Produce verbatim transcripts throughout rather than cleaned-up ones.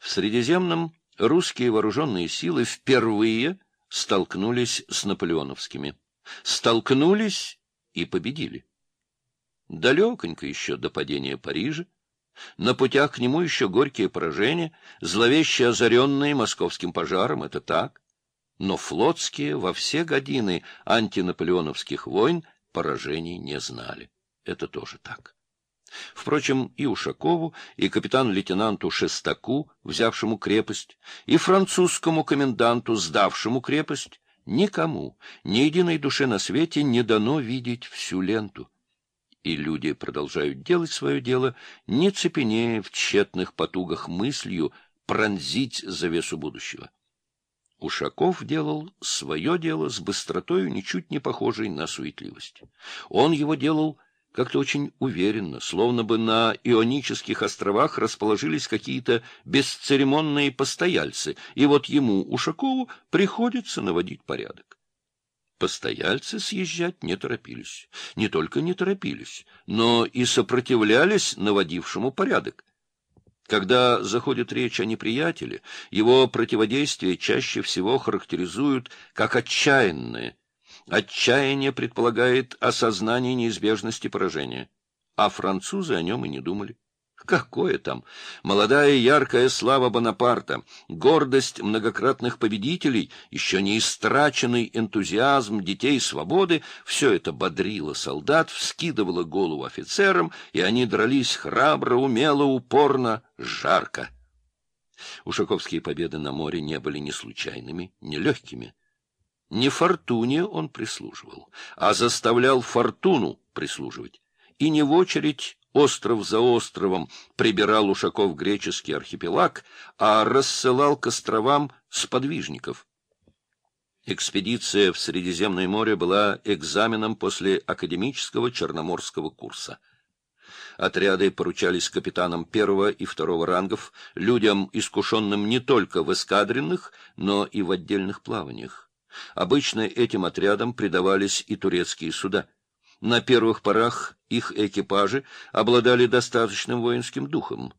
В Средиземном русские вооруженные силы впервые столкнулись с наполеоновскими. Столкнулись и победили. Далеконько еще до падения Парижа, на путях к нему еще горькие поражения, зловеще озаренные московским пожаром, это так, но флотские во все годины антинаполеоновских войн поражений не знали, это тоже так. Впрочем, и Ушакову, и капитан-лейтенанту Шестаку, взявшему крепость, и французскому коменданту, сдавшему крепость, никому, ни единой душе на свете не дано видеть всю ленту. И люди продолжают делать свое дело, не цепенея в тщетных потугах мыслью пронзить завесу будущего. Ушаков делал свое дело с быстротою, ничуть не похожей на суетливость. Он его делал как-то очень уверенно, словно бы на Ионических островах расположились какие-то бесцеремонные постояльцы, и вот ему, Ушакову, приходится наводить порядок. Постояльцы съезжать не торопились. Не только не торопились, но и сопротивлялись наводившему порядок. Когда заходит речь о неприятеле, его противодействие чаще всего характеризуют как отчаянное. Отчаяние предполагает осознание неизбежности поражения, а французы о нем и не думали. Какое там? Молодая яркая слава Бонапарта, гордость многократных победителей, еще не истраченный энтузиазм детей свободы — все это бодрило солдат, вскидывало голову офицерам, и они дрались храбро, умело, упорно, жарко. Ушаковские победы на море не были ни случайными, ни легкими. Не фортуне он прислуживал, а заставлял фортуну прислуживать. И не в очередь остров за островом прибирал Ушаков греческий архипелаг, а рассылал к островам сподвижников. Экспедиция в Средиземное море была экзаменом после академического черноморского курса. Отряды поручались капитанам первого и второго рангов, людям, искушенным не только в эскадренных, но и в отдельных плаваниях. Обычно этим отрядам придавались и турецкие суда. На первых порах их экипажи обладали достаточным воинским духом.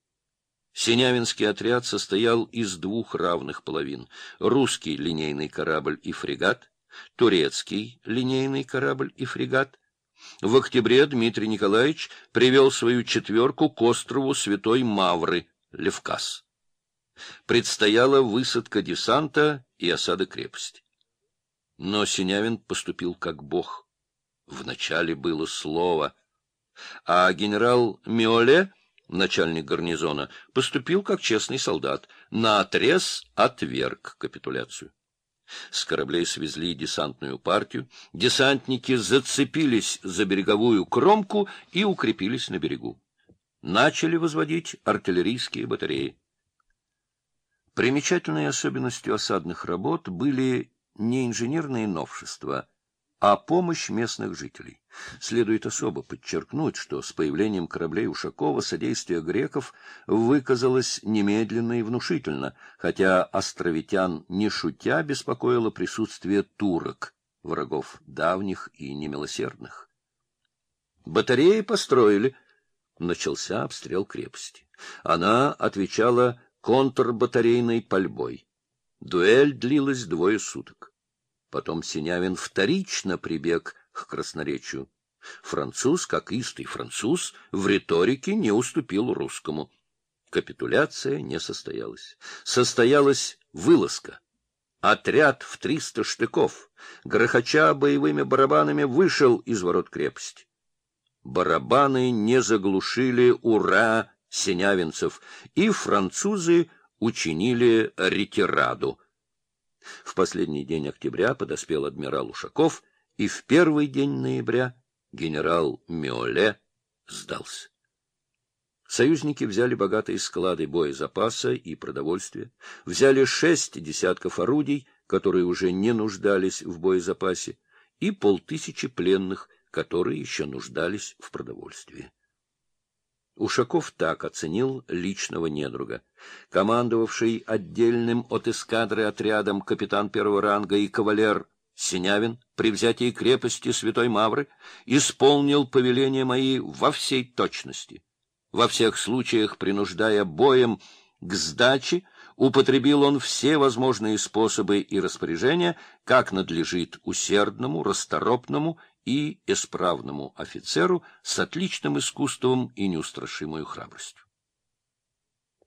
Синявинский отряд состоял из двух равных половин: русский линейный корабль и фрегат, турецкий линейный корабль и фрегат. В октябре Дмитрий Николаевич привел свою четверку к острову Святой Мавры, Левкас. Предстояла высадка десанта и осада крепости. Но Синявин поступил как бог. Вначале было слово, а генерал Миоле, начальник гарнизона, поступил как честный солдат, наотрез отверг капитуляцию. С кораблей свезли десантную партию, десантники зацепились за береговую кромку и укрепились на берегу. Начали возводить артиллерийские батареи. Примечательной особенностью осадных работ были не инженерные новшества, а помощь местных жителей. Следует особо подчеркнуть, что с появлением кораблей Ушакова содействие греков выказалось немедленно и внушительно, хотя островитян, не шутя, беспокоило присутствие турок, врагов давних и немилосердных. Батареи построили. Начался обстрел крепости. Она отвечала контрбатарейной пальбой. Дуэль длилась двое суток. Потом Синявин вторично прибег к красноречию. Француз, как истый француз, в риторике не уступил русскому. Капитуляция не состоялась. Состоялась вылазка. Отряд в триста штыков, грохоча боевыми барабанами, вышел из ворот крепости. Барабаны не заглушили «Ура!» синявинцев, и французы учинили ретираду. В последний день октября подоспел адмирал Ушаков, и в первый день ноября генерал Миоле сдался. Союзники взяли богатые склады боезапаса и продовольствия, взяли шесть десятков орудий, которые уже не нуждались в боезапасе, и полтысячи пленных, которые еще нуждались в продовольствии. Ушаков так оценил личного недруга. Командовавший отдельным от эскадры отрядом капитан первого ранга и кавалер Синявин при взятии крепости Святой Мавры исполнил повеления мои во всей точности, во всех случаях принуждая боем К сдаче употребил он все возможные способы и распоряжения, как надлежит усердному, расторопному и исправному офицеру с отличным искусством и неустрашимой храбростью.